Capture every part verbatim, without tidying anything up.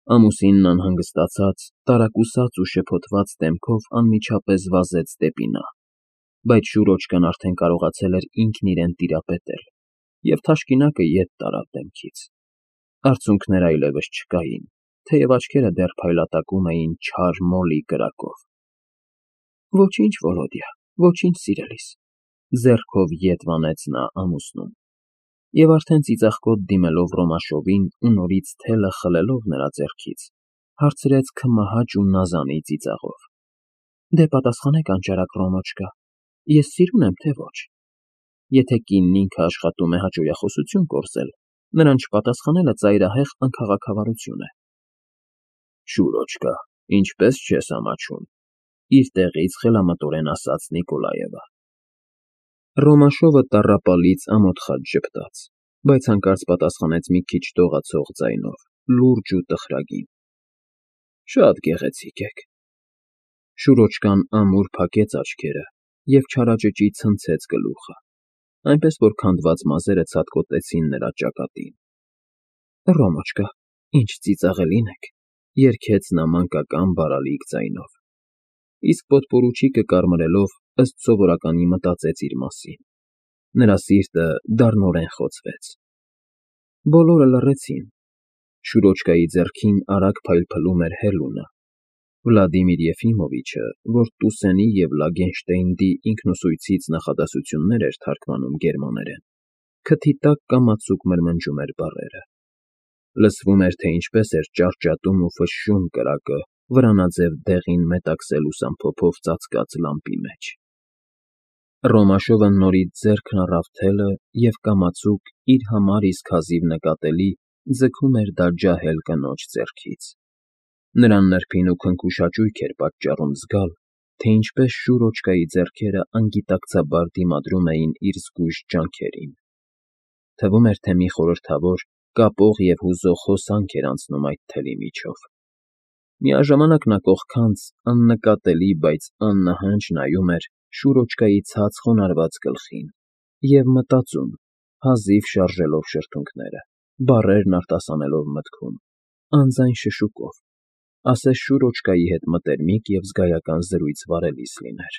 Ամուսինն անհանգստացած, տարակուսած ու շփոթված դեմքով անմիջապես վազեց դեպի նա, բայց շուրոճկան արդեն կարողացել էր ինքն իրեն տիրապետել և թաշկինակը ետ տարավ դեմքից. արցունքներ այլևս չկային, թեև աչքերը դեռ փայլատակում էին չար մոլի կրակով։ Ոչինչ, Վոլոդյա, ոչինչ, սիրելիս, ձեռքով ետ վանեց նա ամուսնուն, և արդեն ծիծաղկոտ դիմելով Ռոմաշովին ու նորից թելը խլելով նրա ձեռքից, հարցրեց քմահաճ ու նազանի ծիծաղով. Դե պատասխանեք, անճարակ Ռոմոչկա, ես սիրուն եմ, թե ոչ։ Եթե կինն ինքը աշխատում է հաճոյախոսություն կորզել, նրան չպատասխանելը ծայրահեղ անքաղաքավարություն է։ Շուրոճկա, ինչպես չես ամաչում, իր տեղից խելամտորեն ասաց Նիկոլաևը։ Ռոմաշովը տառապալից ամոթ խաչ ժպտաց, բայց հանկարծ պատասխանեց մի քիչ դողացող ձայնով, լուրջ ու տխրագին. Շատ գեղեցիկ եք։ Շուրոճկան ամուր փակեց աչքերը և չարաճճի ցնցեց գլուխը, այնպես որ քանդված մազերը ցատկոտեցին նրա ճակատին։ Ռոմոչկա, ինչ ծիծաղելին եք, երգեց նա մանկական բարալիկ ձայնով, իսկ պոդպորուչիկը կարմրելով ըստ սովորականի մտածեց իր մասին։ Նրա սիրտը դառնորեն խոցվեց։ Բոլորը լռեցին։ Շուրոճկայի ձեռքին արագ փայլփլում էր հելունը։ Վլադիմիր Եֆիմովիչը, որ Տուսենի և Լագենշտեյնի ինքնուսույցից նախադասություններ էր թարգմանում գերմաներեն, քթի տակ կամացուկ մրմնջում էր բառերը։ Լսվում էր, թե ինչպես էր ճարճատում ու ֆշշում կրակը վրանաձև դեղին մետաքսե լուսամփոփով ծածկած լամպի մեջ։ Ռոմաշովը նորից ձեռքն առավ թելը և կամացուկ, իր համար իսկ հազիվ նկատելի, ձգում էր դա ջահել կնոջ ձեռքից։ Նրան նրբին ու քնքուշաճույք էր պատճառում զգալ, թե ինչպես Շուրոճկայի ձեռքերը անգիտակցաբար դիմադրում էին իր զգույշ ջանքերին։ Թվում էր, թե մի խորհրդավոր, կապող և հուզող հոսանք էր անցնում այդ թելի միջով։ Միաժամանակ նա կողքանց, աննկատելի, բայց աննահանջ նայում էր Շուրոճկայի ցած խոնարհված գլխին և մտածում, հազիվ շարժելով շրթունքները, բառերն արտասանելով մտքում, անձայն շշուկով, ասես Շուրոճկայի հետ մտերմիկ և զգայական զրույց վարելիս լիներ։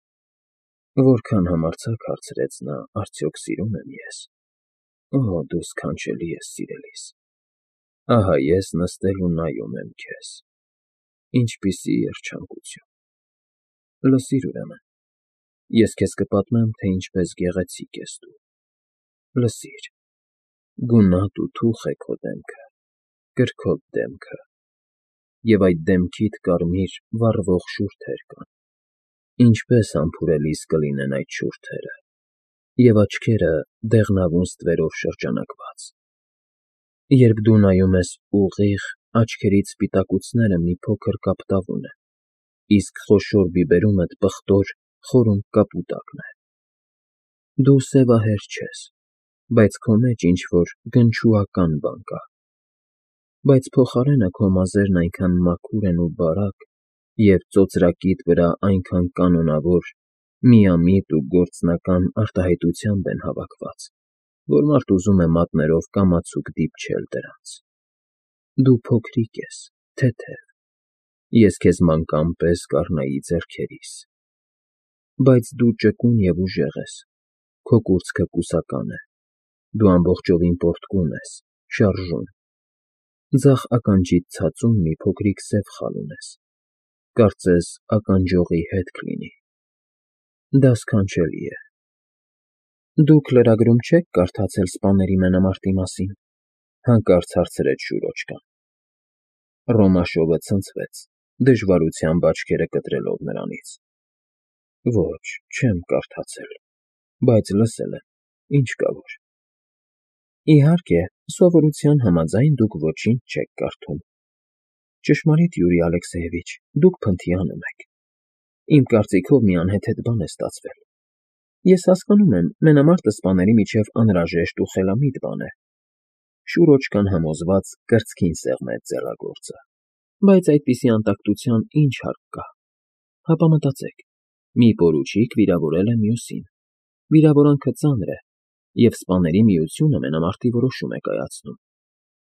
Որքան համարձակ հարցրեց նա. արդյոք սիրո՞ւմ եմ ես։ Օ, դու սքանչելի ես, սիրելիս։ Ահա ես նստել ու նայում եմ քեզ։ Ինչպիսի երջանկություն։ Լսիր ուրեմն, ես քեզ կպատմեմ, թե ինչպես գեղեցիկ ես դու։ Լսիր, գունատ ու թուխ է քո դեմքը, կրքոտ դեմքը, և այդ դեմքիդ կարմիր, վառվող շուրթեր կան։ Ինչպես համբուրելիս կլինեն այդ շուրթերը, և աչքերը դեղնավուն ստվերով շրջանակված։ Երբ դու նայում ես ուղիղ, աչքերիդ սպիտակուցները մի փոքր կապտավուն են, իսկ խոշոր բիբերումդ պղտոր, խորուն կապուտակն է։ Դու սևահեր չես, բայց քո մեջ ինչ֊որ գնչուական բան կա։ Բայց փոխարենը քո մազերն այնքան մաքուր են ու բարակ, և ծոծրակիդ վրա այնքան կանոնավոր, միամիտ ու գործնական արտահայտությամբ են հավաքված, որ մարդ ուզում է մատներով կամացուկ դիպչել դրանց։ Դու փոքրիկ ես, թեթև, ես քեզ մանկան պես կառնայի ձեռքերիս։ Բայց դու ճկուն և ուժեղ ես, քո կուրծքը կուսական է, դու ամբողջովին պոռթկում ես, շարժուն։ Ձախ ականջիդ ցածում մի փոքրիկ սև խալ ունես, կարծես ականջողի հետք լինի։ Դա սքանչելի է։ Դուք լրագրում չե՞ք կարդացել սպաների մենամարտի մասին, հանկարծ հարցրեց Շուրոճկան։ Ռոմաշովը ցնցվեց, դժվարությամբ աչքերը կտրելով նրանից։ Ոչ, չեմ կարդացել, բայց լսել եմ, ինչ կա որ։ Իհարկե, սովորության համաձայն դուք ոչինչ չեք կարդում։ Ճշմարիտ, Յուրի Ալեքսեևիչ, դուք փնթի անում եք։ Իմ կարծիքով մի անհեթեթ բան է ստացվել։ Ես հասկանում եմ, մենամարտը սպաների միջև անհրաժեշտ ու խելամիտ բան է։ Շուրոճկան համոզված կրծքին սեղմեց ձեռագործը։ Բայց այդպիսի անտակտության ինչ հարկ կա։ Հապա մտածեք, մի պորուչիկ վիրավորել է մյուսին։ Վիրավորանքը ծանր է, և սպաների միությունը մենամարտի որոշում է կայացնում։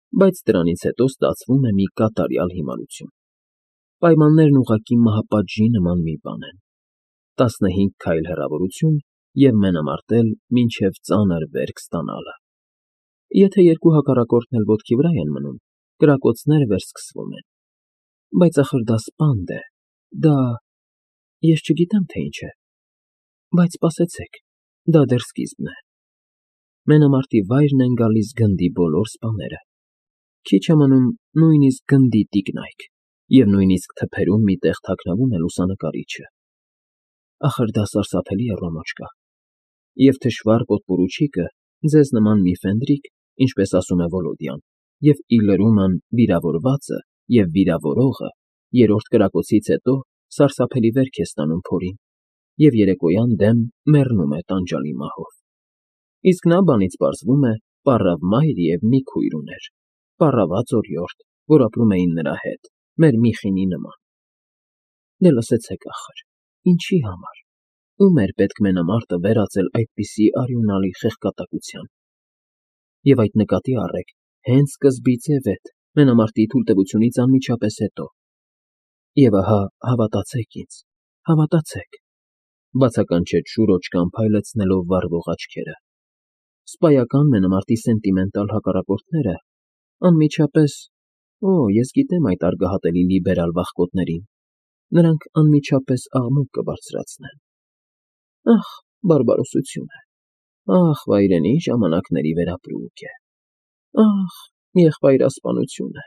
բայց դրանից հետո ստացվում է մի կատարյալ հիմարություն։ Պայմաններն ուղղակի մահապատժի նման մի բան են. տասնհինգ քայլ հեռավորություն և մենամարտել մինչև ծանր վերք ստանալը։ Եթե երկու հակառակորդն էլ ոտքի վրա են մնում, կրակոցները վերսկսվում են։ Բայց ախր դա սպանդ է, դա… ես չգիտեմ, թե ինչ է, բայց սպասեցեք, դա դեռ սկիզբն է։ Մենամարտի վայրն են գալիս գնդի բոլոր սպաները։ Քիչ է մնում նույնիսկ գնդի տիկնայք, և նույնիսկ թփերում մի տեղ թաքնվում է լուսանկարիչը։ Ախր դա սարսափելի է, Ռոմոչկա, և թշվառ պոդպորուչիկը ձեզ նման մի ֆենրիկ, ինչպես ասում է Վոլոդյան, և ի լրումն վիրավորվածը և վիրավորողը երրորդ կրակոցից հետո սարսափելի վերք է ստանում փորին և երեկոյան դեմ մեռնում է տանջալի մահով։ Իսկ նա բանից պարզվում է պառավ մայր և մի քույր ուներ, պառաված օրիորդ, որ ապրում էին նրա հետ, մեր Միխինի նման։ Դե լսեցեք ախր, ինչի համար, ո՞ւմ էր պետք մենամարտը վերածել այդպիսի արյունալի խեղկատակության։ Եվ այդ նկատի առեք հենց սկզբիցև էդ, մենամարտի թույլտվությունից անմիջապես հետո։ Եվ ահա, հավատացեք ինձ, հավատացեք, բացականչեց Շուրոչկան փայլեցնելով վառվող աչքերը, սպայական մենամարտի սենտիմենտալ հակառակորդները անմիջապես… Օ, ես գիտեմ այդ արգահատելի լիբերալ վախկոտներին, նրանք անմիջապես աղմուկ կբարձրացնեն։ Ախ, բարբարոսություն է, ախ, վայրենի ժամանակների վերապրուկ է, ախ, եղբայրասպանություն է։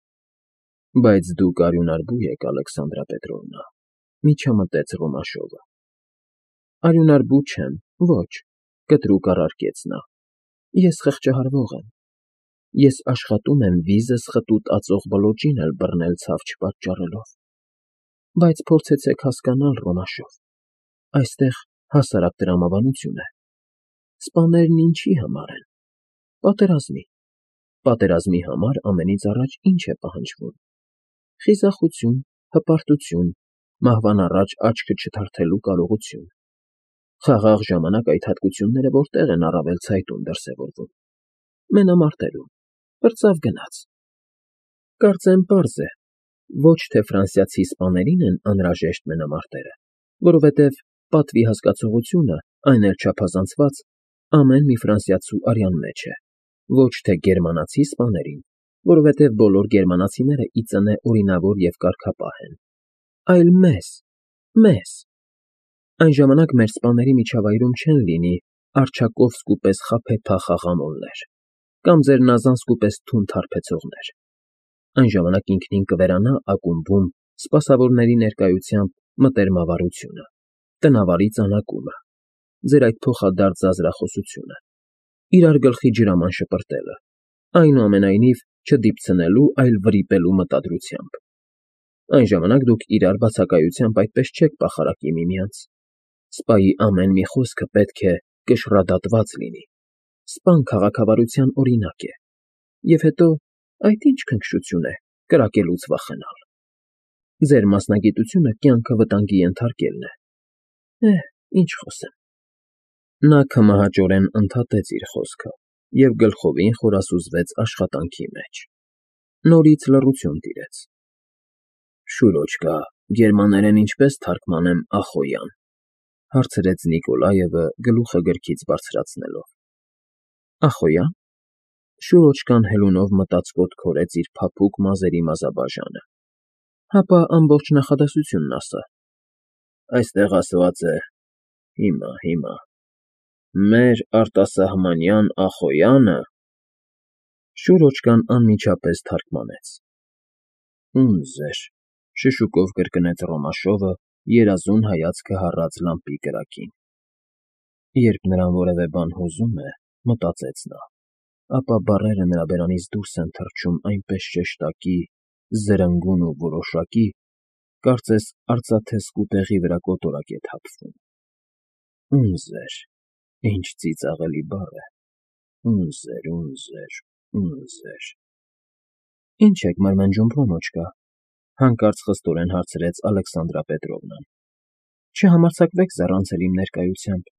Բայց դուք արյունարբու եք, Ալեքսանդրա Պետրովնա, միջամտեց Ռոմաշովը։ Արյունարբու չեմ, ոչ, կտրուկ առարկեց նա, ես խղճահարվող եմ, ես աշխատում եմ վիզս խտուտ ածող բլոճին էլ բռնել ցավ չպատճառելով։ Բայց փորձեցեք հասկանալ, Ռոմաշով, այստեղ հասարակ տրամաբանություն է։ Սպաներն ինչի համար են։ Պատերազմի։ Պատերազմի համար ամենից առաջ ինչ է պահանջվում։ Խիզախություն, հպարտություն, մահվան առաջ աչքը չթարթելու կարողություն։ Խաղաղ ժամանակ այդ հատկությունները որտեղ են առավել ցայտուն դրսևորվում։ Մենամարտելուն, պրծավ գնաց։ Կարծեմ պարզ է, ոչ թե ֆրանսիացի սպաներին են անհրաժեշտ մենամարտերը, որովհետև պատվի հասկացողությունը, այն էլ չափազանցված, ամեն մի ֆրանսիացու արյան մեջ է, ոչ թե գերմանացի սպաներին, որովհետև բոլոր գերմանացիները ի ծնե օրինավոր և կարգապահ են, այլ մեզ, մեզ։ Այն ժամանակ մեր սպաների միջավայրում չեն լինի Արչակովսկու պես խաբեբա խաղամոլներ կամ ձեր Նազանսկու պես թունդ հարբեցողներ։ Այն ժամանակ ինքնին կվերանա ակումբում սպասավորների ներկայությամբ մտերմավարությունը, տնավարի ծանակումը, ձեր այդ փոխադարձ զազրախոսությունը, իրար գլխի ջրաման շպրտելը, այնուամենայնիվ չդիպցնելու, այլ վրիպելու մտադրությամբ։ Այն ժամանակ դուք իրար բացակայությամբ այդպես չեք պախարակի միմյանց։ Սպայի ամեն մի խոսքը պետք է կշռադատված լինի։ Սպան քաղաքավարության օրինակ է։ Եվ հետո, այդ ինչ քնքշություն է կրակելուց վախենալ։ Ձեր մասնագիտությունը կյանքը վտանգի ենթարկելն է։ Էհ, ինչ խոսեմ։ Նա քմահաճորեն ընդհատեց իր խոսքը և գլխովին խորասուզվեց աշխատանքի մեջ։ Նորից լռություն տիրեց։ Շուրոչկա, գերմաներեն ինչպե՞ս թարգմանեմ Ախոյան, հարցրեց Նիկոլաևը գլուխը գրքից բարձրացնելով։ Ախոյա՞ն։ Շուրոչկան հելունով մտածկոտ քորեց իր փափուկ մազերի մազաբաժանը։ Հապա ամբողջ նախադասությունն ասա։ Այստեղ ասված է… հիմա, հիմա… մեր արտասահմանյան Ախոյանը… Շուրոչկան անմիջապես թարգմանեց։ Ունզեր… շշուկով կրկնեց Ռոմաշովը, երազուն հայացքը հառած լամպի կրակին։ Երբ նրան որևէ բան հուզում է, մտածեց նա, ապա բառերը նրա բերանից դուրս են թռչում այնպես շեշտակի, զրնգուն ու որոշակի, կարծես արծաթե սկուտեղի վրա կոտորակ է թափվում։ Ունզեր… Ինչ ծիծաղելի բառ է… Ունզեր, ունզեր, ունզեր… Ինչ եք մրմնջում, Ռոմոչկա, հանկարծ խստորեն հարցրեց Ալեքսանդրա Պետրովնան։ Չհամարձակվեք զառանցել իմ ներկայությամբ։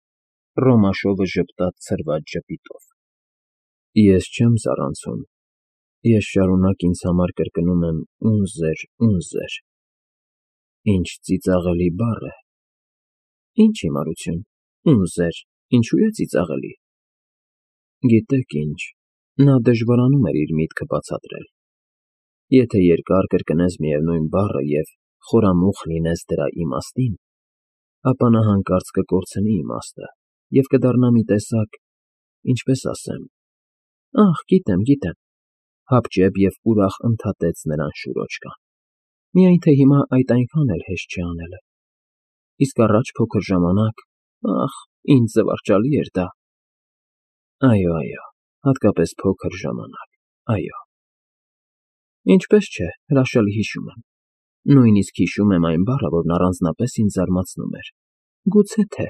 Ռոմաշովը ժպտաց ցրված ժպիտով։ Ես չեմ զառանցում, Ես շարունակ ինձ համար կրկնում եմ «ունզեր, ունզեր»։ Ինչ ծիծաղելի բառ է։ Ինչ հիմարություն, ունզեր, ինչու է ծիծաղելի։ Գիտեք ինչ, նա դժվարանում էր իր միտքը բացատրել։ Եթե երկար կրկնես միևնույն բառը և խորամուխ լինես դրա իմաստին, ապա նա հանկարծ կկորցնի իմաստը և կդառնա մի տեսակ, ինչպես ասեմ, ախ, գիտեմ, գիտեմ, հապճեպ և ուրախ ընդհատեց նրան Շուրոջկան, միայն թե հիմա այդ այնքան էլ հեշտ չէ անելը, իսկ առաջ փոքր ժամանակ, ախ, ինչ զվարճալի էր դա։ Այո, այո, հատկապես փոքր ժամանակ, այո։ Ինչպես չէ, հրաշալի հիշում եմ, նույնիսկ հիշում եմ այն բառը, որն առանձնապես ինձ զարմացնում էր, գուցե թե։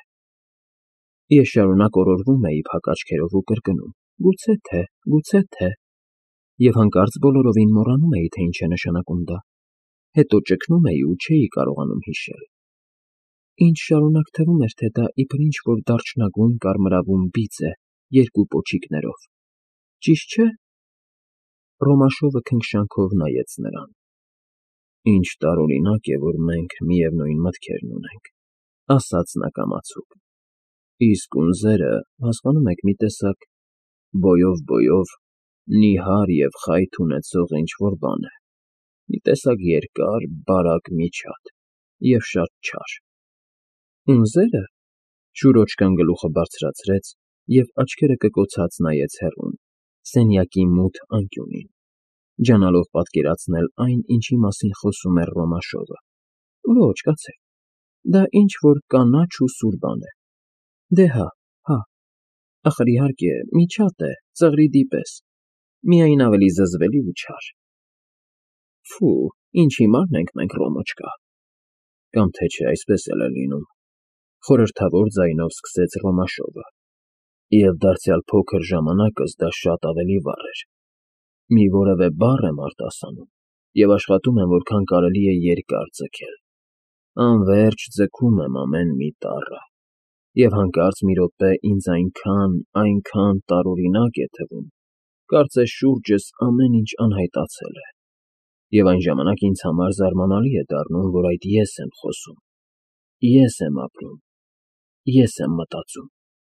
Ես շարունակ օրորվում էի փակ աչքերով ու կրկնում. գուցե թե, գուցե թե, և հանկարծ բոլորովին մոռանում էի, թե ինչ է նշանակում դա, հետո ճգնում էի ու չէի կարողանում հիշել։ Ինձ շարունակ թվում էր, թե դա իբր ինչ֊որ դարչնագույն կարմրավուն բիծ է երկու պոչիկներով, ճիշտ չէ՞։ Ռոմաշովը քնքշանքով նայեց նրան։ Ինչ տարօրինակ է, որ մենք միևնույն մտքերն ունենք, ասաց նա կամացուկ։ Իսկ ունզերը, հասկանում եք, մի տեսակ բոյով֊բոյով նիհար և խայթ ունեցող ինչ֊որ բան է, մի տեսակ երկար, բարակ միջատ և շատ չար։ Ունզե՞րը։ Շուրոջկան գլուխը բարձրացրեց և աչքերը կկոցած նայեց հեռուն, սենյակի մութ անկյունին, ջանալով պատկերացնել այն, ինչի մասին խոսում էր Ռոմաշովը։ Ոչ, կացեք, դա ինչ֊որ կանաչ ու սուր բան է։ Դե հա, հա, ախր իհարկե, միջատ է, ծղրիդի պես, միայն ավելի զզվելի ու չար։ Ֆու, ինչ հիմարն ենք մենք, Ռոմոչկա։ Կամ թե չէ, այսպես էլ է լինում, խորհրդավոր ձայնով սկսեց Ռոմաշովը։ Եվ դարձյալ փոքր ժամանակս դա շատ ավելի վառ էր։ Մի որևէ բառ եմ արտասանում և աշխատում եմ որքան կարելի է երկար ձգել։ Անվերջ ձգում եմ ամեն մի տառը, և հանկարծ մի րոպե ինձ այնքան, այնքան տարօրինակ է թվում, կարծես շուրջս ամեն ինչ անհայտացել է, և այն ժամանակ ինձ համար զարմանալի է դառնում, որ այդ ես եմ խոսում, ես եմ ապրում, ես եմ մտածում։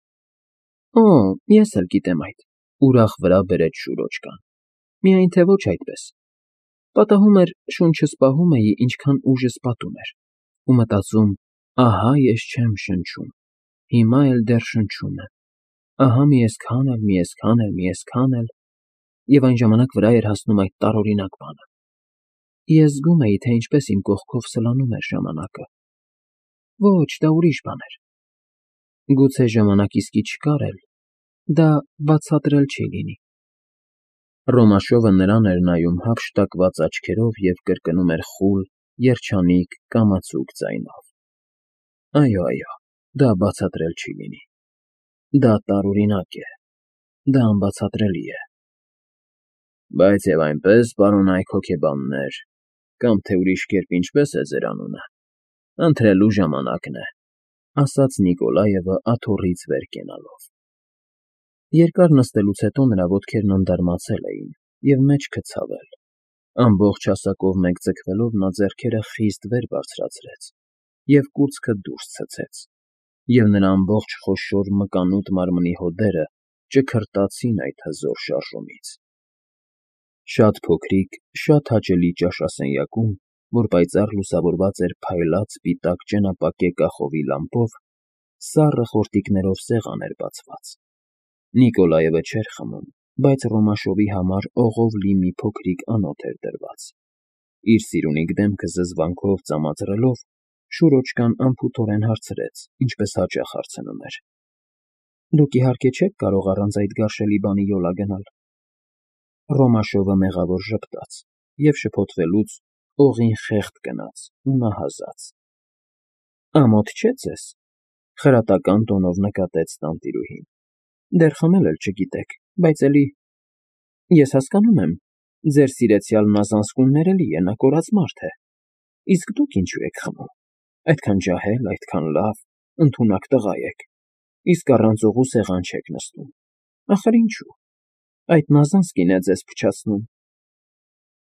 Օ, ես էլ գիտեմ այդ, ուրախ վրա բերեց Շուրոջկան, միայն թե ոչ այդպես։ Պատահում էր, շունչս պահում էի, ինչքան ուժս պատում էր, ու մտածում, ահա ես չեմ շնչում, հիմա էլ դեռ շնչում եմ, ահա մի այսքան էլ, մի այսքան էլ, մի այսքան էլ, և այն ժամանակ վրա էր հասնում այդ տարօրինակ բանը։ Ես զգում էի, թե ինչպես իմ կողքով սլանում էր ժամանակը։ Ոչ, դա ուրիշ բան էր։ Գուցե ժամանակ իսկի չկար էլ, դա բացատրել չի լինի։ Ռոմաշովը նրան էր նայում հափշտակված աչքերով և կրկնում էր խուլ, երջանիկ, կամացուկ ձայնով. Այո, այո, դա բացատրել չի լինի։ Դա տարօրինակ է, դա անբացատրելի է։ Բայց և այնպես, պարոնայք հոգեբաններ, կամ թե ուրիշ կերպ ինչպե՞ս է ձեր անունը, ընթրելու ժամանակն է, ասաց Նիկոլաևը աթոռից վեր կենալով։ Երկար նստելուց հետո նրա ոտքերն անդարմացել էին և մեջքը ցավել, ամբողջ հասակով մեկ ձգվելով նա ձեռքերը խիստ վեր բարձրացրեց և կուրծքը դուրս ցցեց, և նրա ամբողջ խոշոր մկանուտ մարմնի հոդերը ճքրտացին այդ հզոր շարժումից։ Շատ փոքրիկ, շատ հաճելի ճաշասենյակում, որ պայծառ լուսավորված էր փայլած սպիտակ ճենապակե կախովի լամպով, սառը խորտիկներով սեղան էր բացված։ Նիկոլաևը չէր խմում, բայց Ռոմաշովի համար օղով լի մի փոքրիկ անոթ էր դրված։ Իր սիրունիկ դեմքը զզվանքով ծամածռելով, Շուրոջկան անփութորեն հարցրեց, ինչպես հաճախ հարցնում էր. Դուք իհարկե չեք կարող առանց այդ գարշելի բանի յոլա գնալ։ Ռոմաշովը մեղավոր ժպտաց և շփոթվելուց օղին խեղդ գնաց ու նահազաց։ Ամոթ չէ՞ ձեզ, խրատական տոնով նկատեց տանտիրուհին։ Դեռ խմել էլ չգիտեք, բայց էլի… Ես հասկանում եմ, ձեր սիրեցյալն ազանցքումներ էլի է, նա կորած մարդ է, իսկ դուք ինչու եք խմում, այդքան ջահել, այդքան լավ, ընդունակ տղա եք, իսկ առանց օղու սեղան չեք նստում, ախր ինչո՞ւ, այդ Նազանսկին է ձեզ փչացնում,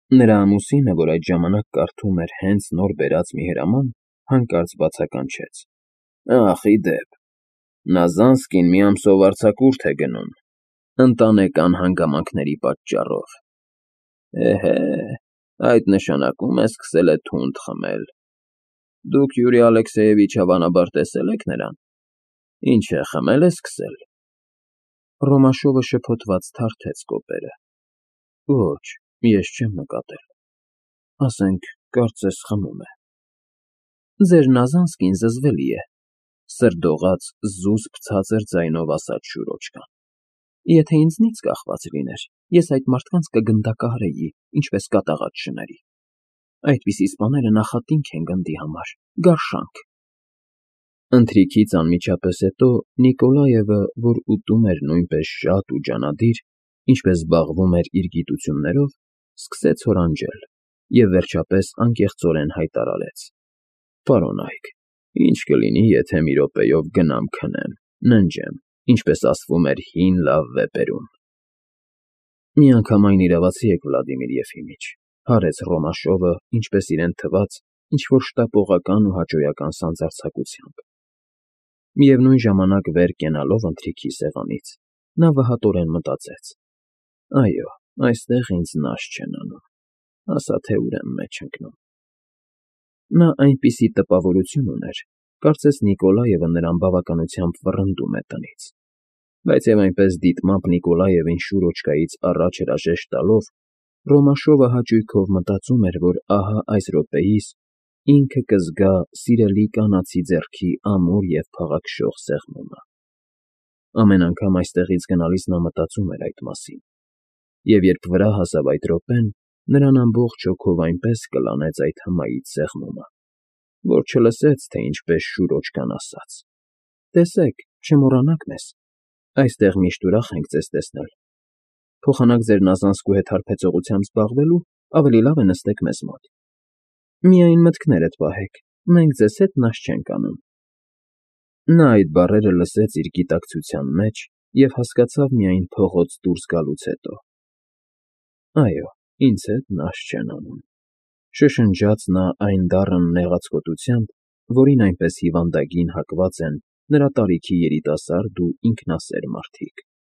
Նրա ամուսինը, որ այդ ժամանակ կարդում էր հենց նոր բերած մի հրաման, հանկարծ բացականչեց. Ախ, ի դեպ, Նազանսկին մի ամսով արձակուրդ է գնում, ընտանեկան հանգամանքների պատճառով։ Էհե, այդ նշանակում է սկսել է թունդ խմել։ Դուք Յուրի Ալեքսեևիչ հավանաբար տեսել եք նրան։ Ինչ է, խմել է սկսել։ Ռոմաշովը շփոթված թարթեց կոպերը։ Ոչ, ես չեմ նկատել։ Ասենք, կարծես խմում է։ Ձեր Նազանսկին զզվելի է, սրդողաց, զուսպ ցածր ձայնով ասաց Շուրոչկան։ Եթե ինձնից կախված լիներ, ես այդ մարդկանց կգնդակահարեի, ինչպես կատաղած շների։ Այդպիսի սպաները նախատինք են գնդի համար, գարշանք։ Ընթրիքից անմիջապես հետո Նիկոլաևը, որ ուտում էր նույնպես շատ ու ջանադիր, ինչպես զբաղվում էր իր գիտություններով, սկսեց հորանջել և վերջապես անկեղծորեն հայտարարեց. Պարոնայք, ինչ կլինի, եթե մի րոպեով գնամ քնեմ, ննջեմ, ինչպես ասվում էր հին լավ վեպերում։ Միանգամայն իրավացի եք, Վլադիմիր Եֆիմիչ, հարեց Ռոմաշովը, ինչպես իրեն թվաց, ինչ-որ շտապողական ու հաճոյական սանձարձակությամբ։ Միևնույն ժամանակ վեր կենալով ընթրիքի սեղանից, նա վհատորեն մտածեց. Այո, այստեղ ինձ նաշ չեն անում, ասա թե ուր եմ մեջ ընկնում։ Նա այնպիսի տպավորություն ուներ, կարծես Նիկոլաևը նրան բավականությամբ վռնդում է տնից։ Բայց և այնպես դիտմամբ Նիկոլաևին Շուրոչկայից առաջ հրաժեշտ տալով, Ռոմաշովը հաճույքով մտածում էր, որ ահա այս րոպեիս ինքը կզգա սիրելի կանացի ձեռքի ամուր և փաղաքշող սեղմումը։ Ամեն անգամ այստեղից գնալիս նա մտածում էր այդ մասին, և երբ վրա հասավ այդ րոպեն, նրան ամբողջ հոգով այնպես կլանեց այդ հմայիչ սեղմումը, որ չլսեց, թե ինչպես Շուրոչկան ասաց. Տեսեք, չմոռանաք մեզ, այստեղ միշտ ուրախ ենք ձեզ տեսնել։ Փոխանակ ձեր Նազանսկու հետ հարբեցողությամբ զբաղվելու, ավելի լավ է նստեք մեզ մոտ։ Միայն մտքներդ պահեք, մենք ձեզ հետ նաշ չենք անում։ Նա այդ բառերը լսեց իր գիտակցության մեջ և հասկացավ միայն փողոց դուրս գալուց հետո։ Այո, ինձ հետ նաշ չեն անում, շշնջաց նա այն դառն նեղացկոտությամբ, որին այնպես հիվանդագին հակված են նրա տարիքի երիտասարդ ու ինքնասեր մարդիկ։